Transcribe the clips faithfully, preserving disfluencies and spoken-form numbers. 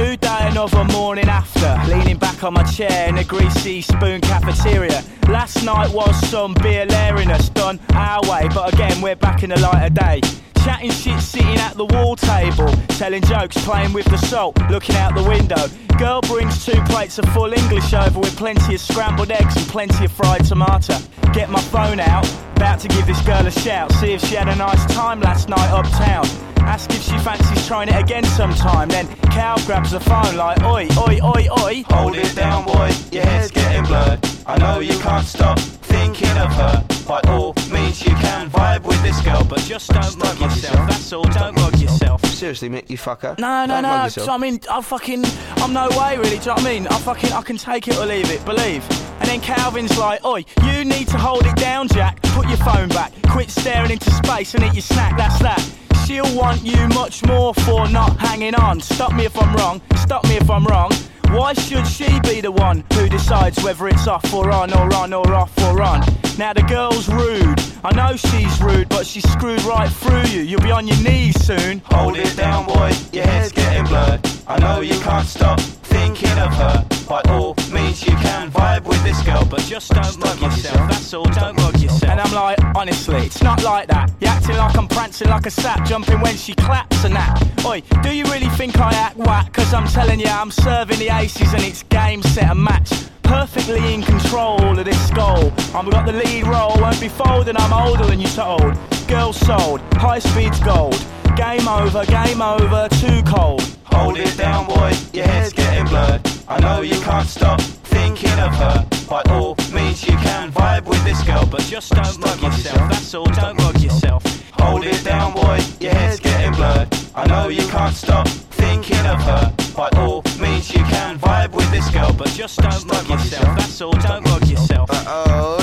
New day, another morning after. Leaning back on my chair in a greasy spoon cafeteria. Last night was some beer lariness done our way, but again we're back in the light of day. Chatting shit sitting at the wall table, telling jokes, playing with the salt, looking out the window. Girl brings two plates of full English over with plenty of scrambled eggs and plenty of fried tomato. Get my phone out, about to give this girl a shout, see if she had a nice time last night uptown. Ask if she fancies trying it again sometime. Then Cal grabs the phone like, oi, oi, oi, oi. Hold it down, boy, your head's getting blurred. I know you can't stop thinking of her. By all means you can vibe with this girl, but just don't Just mug don't yourself. yourself. That's all, don't mug yourself. Seriously, mate, you fucker. No, no, Don't no. mug Do yourself. you know what I mean? I fucking, I'm no way really. Do you know what I mean? I fucking, I can take it or leave it. Believe. And then Calvin's like, oi, you need to hold it down, Jack. Put your phone back. Quit staring into space and eat your snack. That's that. She'll want you much more for not hanging on. Stop me if I'm wrong. Stop me if I'm wrong. Why should she be the one who decides whether it's off or on or on or off or on? Now the girl's rude. I know she's rude, but she's screwed right through you. You'll be on your knees soon. Hold it down, boy, your head's getting blurred. I know you can't stop thinking of her. By all means you can vibe with this girl, but just don't mug yourself. That's all, don't mug yourself. And I'm like, honestly, it's not like that. You're acting like I'm prancing like a sap, jumping when she claps and that. Oi, do you really think I act whack? Cause I'm telling you, I'm serving the aces and it's game, set and match. Perfectly in control of this goal. I've got the lead role, won't be folding, I'm older than you told. Girl sold, high speed's gold. Game over, game over, too cold. Hold it down, boy, your head's getting blurred. I know you can't stop thinking of her. By all means you can vibe with this girl, but just don't mug yourself. That's all, don't mug yourself. Hold it down, boy, your head's getting blurred. I know you can't stop thinking of her. By all means you can vibe with this girl, but just don't mug yourself. That's all, don't mug yourself. Oh,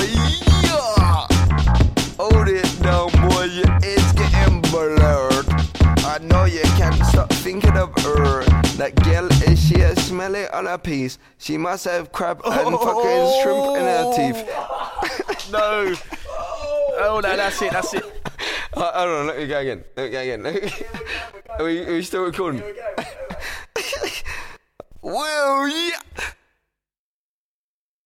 yeah. Hold it down, boy, your head's getting blurred. I know you can't stop thinking of her. That girl, is she a smelly on her piece? She must have crab and fucking shrimp in her teeth. No. Oh, no, that's it, that's it. Uh, hold on, let me go again. Let me go again. Are we, are we still recording? Well, yeah.